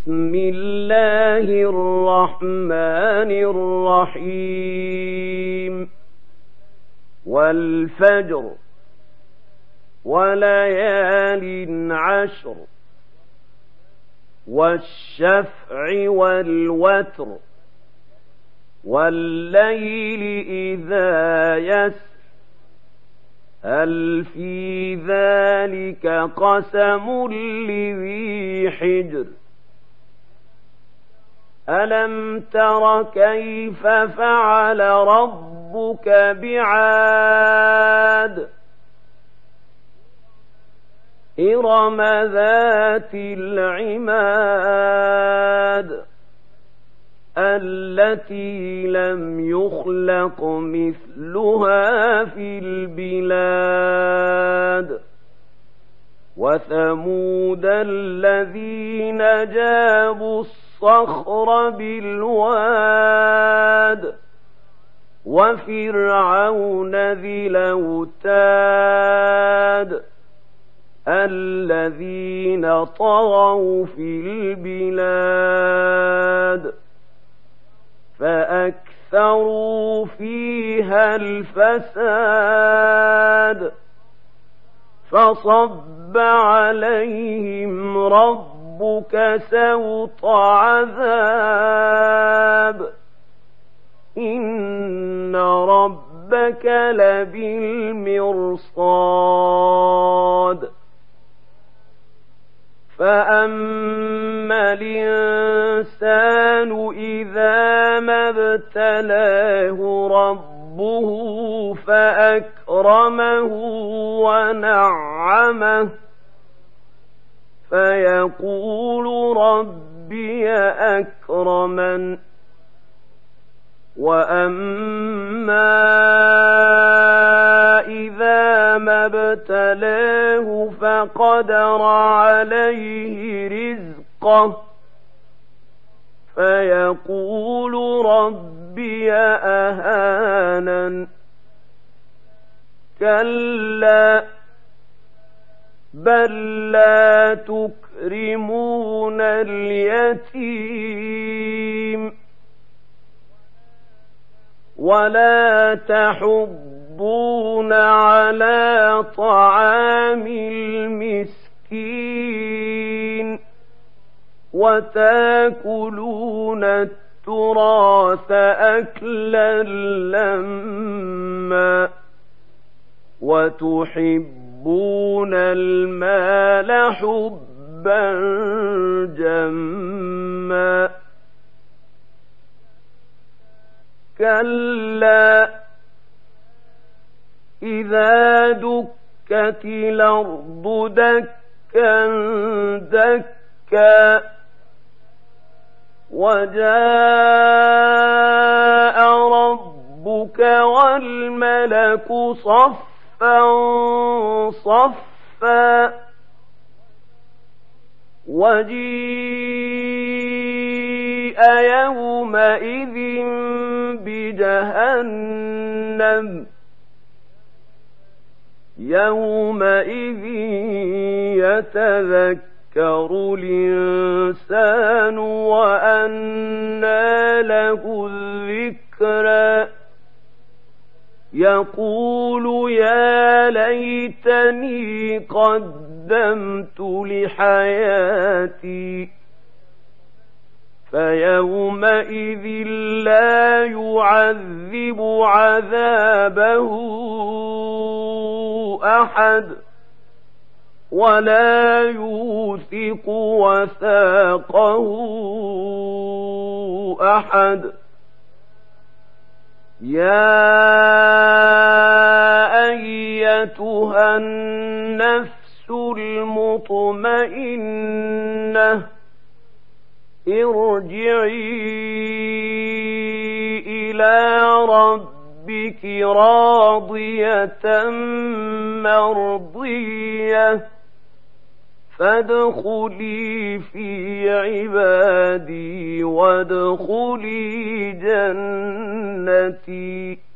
بسم الله الرحمن الرحيم والفجر وليال عشر والشفع والوتر والليل إذا يسر هل في ذلك قسم لذي حجر ألم تر كيف فعل ربك بعاد إرم ذات العماد التي لم يخلق مثلها في البلاد وثمود الذين جابوا الصخر بالواد وفرعون ذي الأوتاد الذين طغوا في البلاد فأكثروا فيها الفساد فصب عليهم ربك سوط عذاب إن ربك لبالمرصاد فأما الإنسان إذا ما ابتلاه ربه فأكرمه ونعمه فيقول ربي أكرمن وأما إذا ما ابتلاه فقدر عليه رزقه فيقول ربي أهانن كلا بل لا تكرمون اليتيم ولا تحضون على طعام المسكين وتاكلون التراث أكلا لما وتحبون المال حبا جما كلا إذا دكت الأرض دكا دكا وجاء ربك والملك صفا صفا وجيء يومئذ بجهنم يومئذ يتذكر الإنسان وأنى له الذكرى يقول يا ليتني قدمت لحياتي فيومئذ لا يعذب عذابه أحد ولا يوثق وثاقه أحد يا أيتها النفس المطمئنة ارجعي إلى ربك راضية مرضية فادخلي في عبادي وادخلي جنتي